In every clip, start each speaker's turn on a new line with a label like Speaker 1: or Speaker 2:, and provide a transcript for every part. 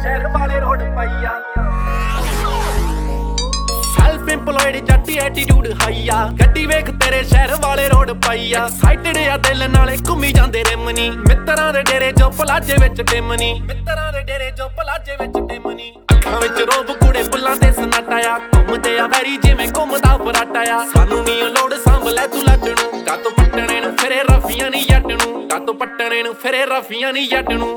Speaker 1: शहर वाले रोड पैया सेल्फ एम्प्लॉयड जट्टी एटीट्यूड हाई आ गड्डी वेख तेरे शहर वाले रोड पाई आ एक्साइटेड आ दिल नाले घुम्मी जांदे रिमनी मित्तरां दे डेरे जो पलाजे विच टिमनी मित्तरां दे डेरे जो पलाजे विच टिमनी अखां विच रोब कूड़े बुल्लां ते सनाटा आ घुम्मदे आ वैरी जिवें घुम्मदा पराटा आ सानू नी लोड़ सांभ लै तू लट नूं कातों पट्टणे नूं फिरे रफियां नी जट नूं कातों पट्टणे नूं फिरे रफियां नी जट नूं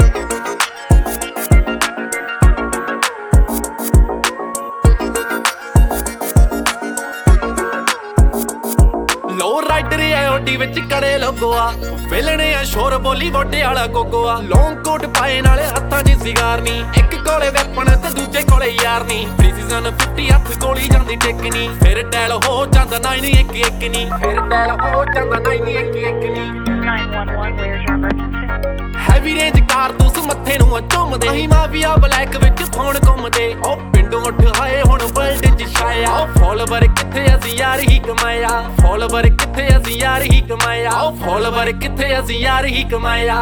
Speaker 1: लो राइडर ओडी विच कड़े लोगोआ विलने आ शोर बोली वोडे वाला गोगोआ लॉन्ग कोट पाए नाले हत्थां 'च सिगार नी इक कोले वैपन ते दूजे कोले यार नी प्रीसीजन 50 हत्थ गोली जांदी टेकनी फिर टैल हो जांदा 9 1 1 नी फिर टैल हो जांदा 9 1 1 नी
Speaker 2: 911 where's your emergency
Speaker 1: heavy range कारतूस मत्थे नूं झुमदे अहीं माफिया ब्लैक विच फोन घुमदे ओ पिंडों उठ आए हुण वर्ल्ड च छाया ओ फॉलोवर किथे असीं यार ही कमाया फॉलोवर किथे असीं यार ही कमाया ओ फॉलोवर किथे असीं यार ही कमाया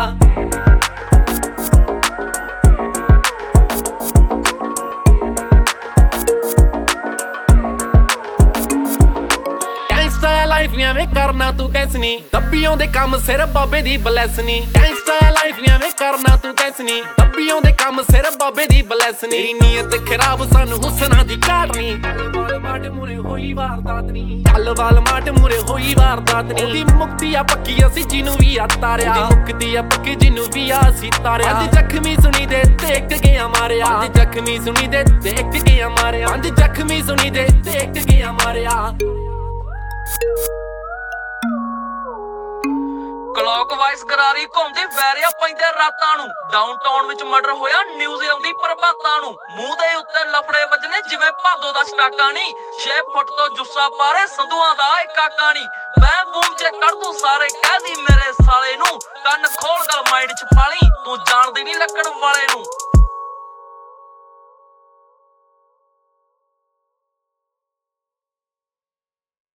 Speaker 1: लाइफ में करना तू कैसनी दब्बियों दे काम सिर बाबे दी ब्लैसनी गैंगस्टर लाइफ में करना तू कैसनी दब्बियों दे काम सिर बाबे दी ब्लैसनी नीयत खराब सानू हुसना दी काटनी माट मुरे होई वारदात नी अलवाल माट मुरे होई वारदात नी दी मुक्ति आ पक्की असी जिनू भी आतारिया दी मुक्ति आ पक्की जिनू भी आसी तारिया अंज जख्मी सुनी दे देख गया मारिया अंज जख्मी सुनी दे देख गया मारिया अंज जख्मी सुनी दे देख गया मारिया
Speaker 3: क्लॉकवाइज करारी घुमदे वैरिया पैंदे रातां नूं डाउनटाउन विच मर्डर होया न्यूज़ आउंदी प्रभातां नूं मूंह दे उत्ते लफड़े वजने जिवें भादो दा स्टाका नी 6 फुट तो जुस्सा पारे संधूआं दा ए काका नी मैं बूम च कढ दूं सारे कह दी मेरे साले नूं कंन खोल गल माइंड च